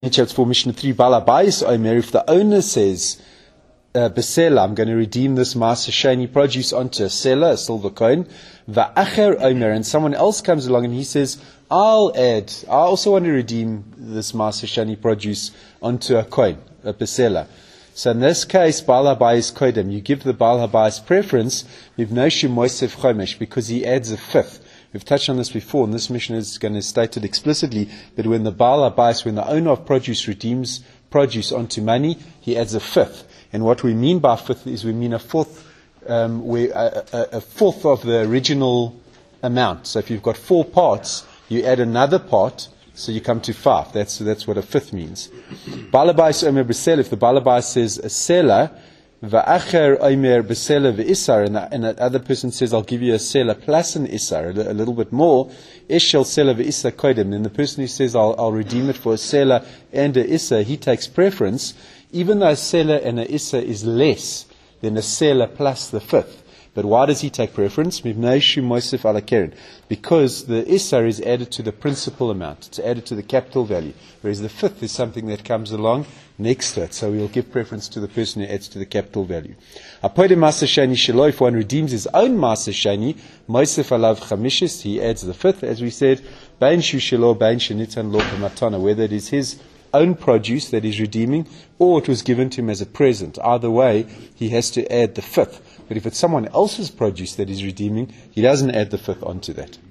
It's for Mishnah 3, Balabais Omer, if the owner says, Besela, I'm going to redeem this Maaseh Sheni produce onto a seller, a silver coin, Va'acher Omer, and someone else comes along and he says, I also want to redeem this Maaseh Sheni produce onto a coin, a Besela. So in this case, Baal HaBayis Kodem, you give the Baal HaBayis preference, Mivnoshu Moisef Chomesh, because he adds a fifth. We've touched on this before, and this mission is going to state it explicitly, that when the Baal HaBayis, when the owner of produce redeems produce onto money, he adds a fifth. And what we mean by fifth is we mean a fourth of the original amount. So if you've got 4 parts, you add another part, so you come to 5. That's what a fifth means. Baal HaBayis Omer B'Sela, if the Baal HaBayis says a seller, Va'acher Omer B'Sela V'Isar, and the other person says, I'll give you a seller plus an Isar, a little bit more, Eshel Seller V'Isar Kodem, then the person who says, I'll redeem it for a seller and a Isar, he takes preference, even though a seller and a Isar is less than a seller plus the fifth. But why does he take preference? Because the Isar is added to the principal amount. It's added to the capital value. Whereas the fifth is something that comes along next to it. So we'll give preference to the person who adds to the capital value. If one redeems his own Maaseh Sheni, he adds the fifth, as we said, whether it is his own produce that he's redeeming, or it was given to him as a present. Either way, he has to add the fifth. But if it's someone else's produce that he's redeeming, he doesn't add the fifth onto that.